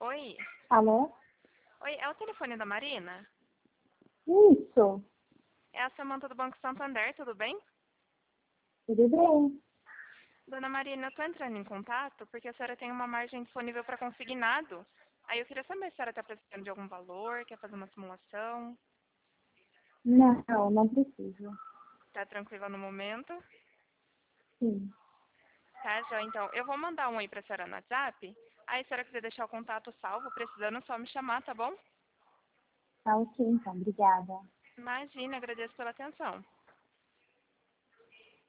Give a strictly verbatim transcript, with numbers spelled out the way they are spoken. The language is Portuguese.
Oi? Alô? Oi, é o telefone da Marina? Isso, É a Samanta do Banco Santander, tudo bem? tudo bem. Dona Marina, eu tô entrando em contato porque a senhora tem uma margem disponível para consignado. Aí eu queria saber se a senhora está precisando de algum valor, quer fazer uma simulação, Não, não preciso. tá tranquila no momento. Sim, Tá, Jó? Então, eu vou mandar um aí pra senhora no WhatsApp. Aí, se a senhora quiser deixar o contato salvo, precisando, é só me chamar, tá bom? tá ok então, obrigada. Imagina, agradeço pela atenção.